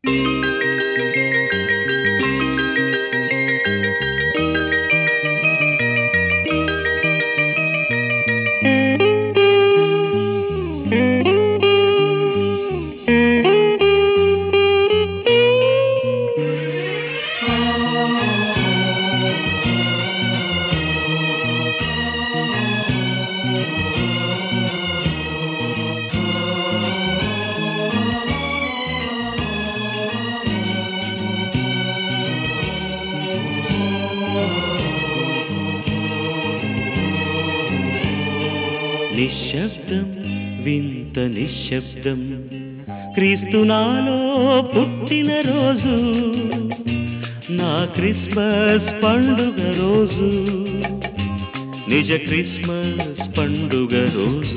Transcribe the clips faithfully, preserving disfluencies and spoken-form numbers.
నిశ్శబ్దం వింత నిశ్శబ్దం క్రీస్తు నాలో పుట్టిన రోజు నా క్రిస్మస్ పండుగ రోజు నిజ క్రిస్మస్ పండుగ రోజు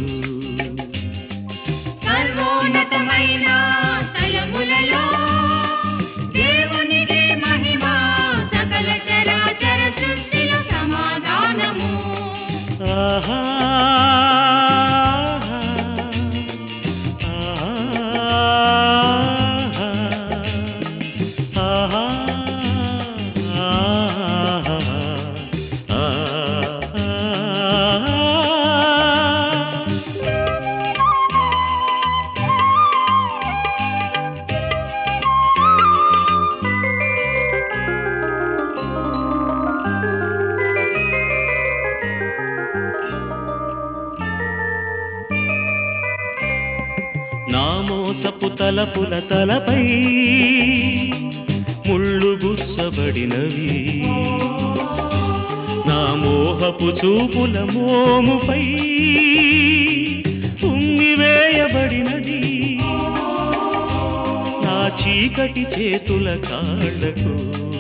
సర్వోన్నతమైన స్థలములలో దేవునికి మహిమ సకల చరాచర సృష్టిలో సమాధానము ఆహా నా మోసపు తలపుల తలపై ముళ్ళు గుచ్చబడినవి నా మోహపు చూపుల మోముపై ఉమ్మివేయబడినది నా చీకటి చేతుల కాళ్లకు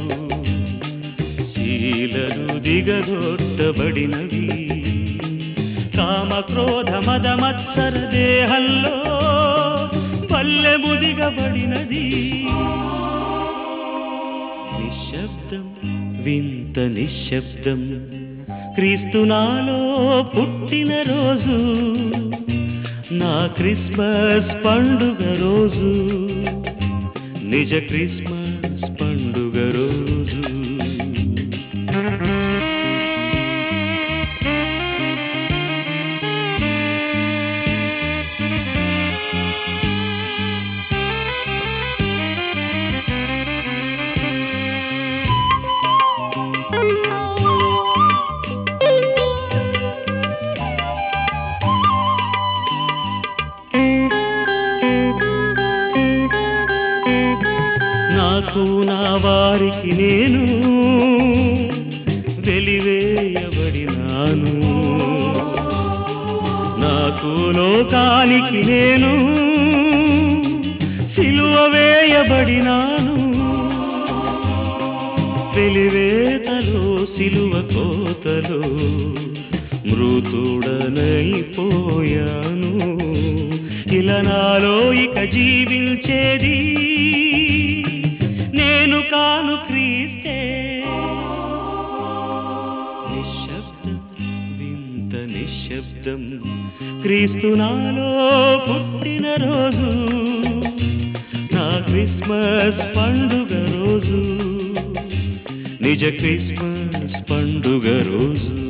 శీలలు దిగదొట్టబడినవి కామ క్రోధ మద మత్సర దేహంలో పల్లెము దిగబడినది నిశ్శబ్దం వింత నిశ్శబ్దం క్రీస్తు నాలో పుట్టిన రోజు నా క్రిస్మస్ పండుగ రోజు నిజ క్రిస్మస్ పండుగ రోజు నాకు నా వారికి నేను వెలివేయబడినాను నాకు లోకానికి నేను సిలువ వేయబడినాను వెలివేతలో సిలువ కోతలో మృతుడనైపోయాను ఇలా నాలో ఇక జీవించేది నేను కాను క్రీస్తే నిశ్శబ్దం వింత నిశ్శబ్దం క్రీస్తు నాలో పుట్టిన రోజు నా క్రిస్మస్ పండుగ రోజు నిజ క్రిస్మస్ పండుగ రోజు